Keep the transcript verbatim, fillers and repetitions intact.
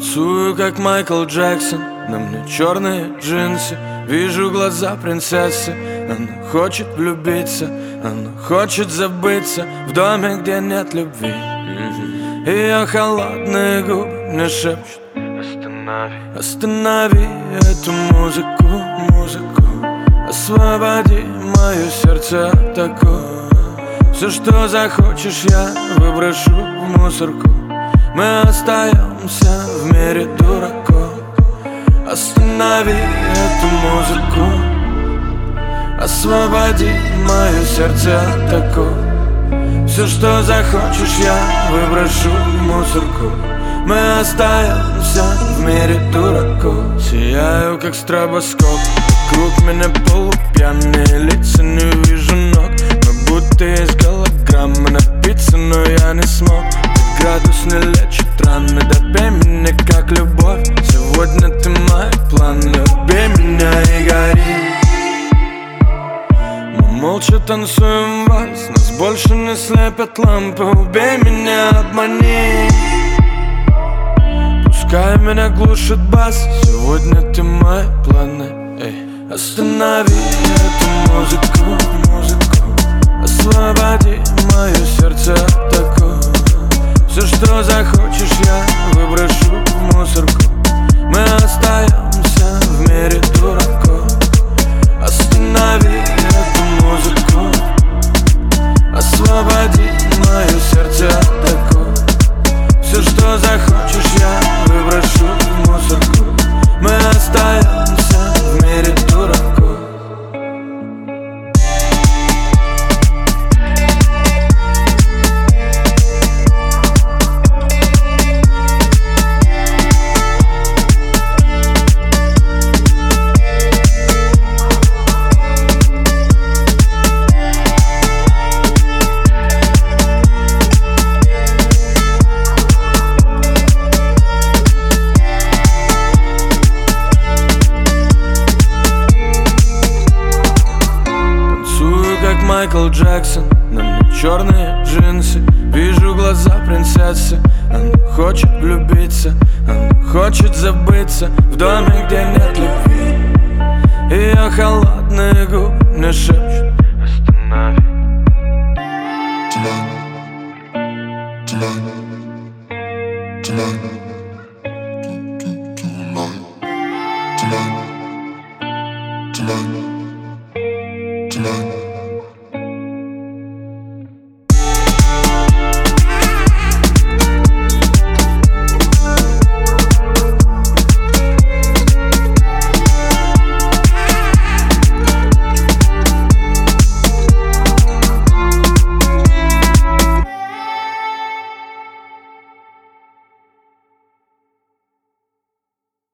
Танцую, как Майкл Джексон, на мне черные джинсы. Вижу глаза принцессы. Она хочет влюбиться, она хочет забыться в доме, где нет любви. Ее холодные губы мне шепчут: останови, останови эту музыку, музыку. Освободи мое сердце от такого. Все, что захочешь, я выброшу в мусорку. Мы остаемся в мире дураков. Останови эту музыку, освободи мое сердце от такого. Все, что захочешь, я выброшу в мусорку. Мы остаемся в мире дураков. Сияю, как стробоскоп, вокруг меня полупьяные лица, не вижу ног. Мы будто из голограммы напиться, но я не смог. Градус не лечит раны, добей меня как любовь. Сегодня ты мой план, люби меня и гори. Мы молча танцуем вальс, нас больше не слепят лампы. Убей меня, обмани, пускай меня глушит бас. Сегодня ты мой план, эй. Останови эту музыку, музыку. Освободи мое сердце от такого. Все, что захочешь, я выброшу в мусорку. Мы остаемся в мире дураков. Останови эту музыку, освободи мое сердце от такого. Все, что захочешь, я выброшу в мусорку. Мы остаемся в мире дураков. Майкл Джексон, на мне черные джинсы. Вижу глаза принцессы. Она хочет влюбиться, она хочет забыться в доме, где нет любви. Ее холодные губы мне шепчут: останови. Tonight, tonight, tonight, tonight, tonight, tonight, tonight.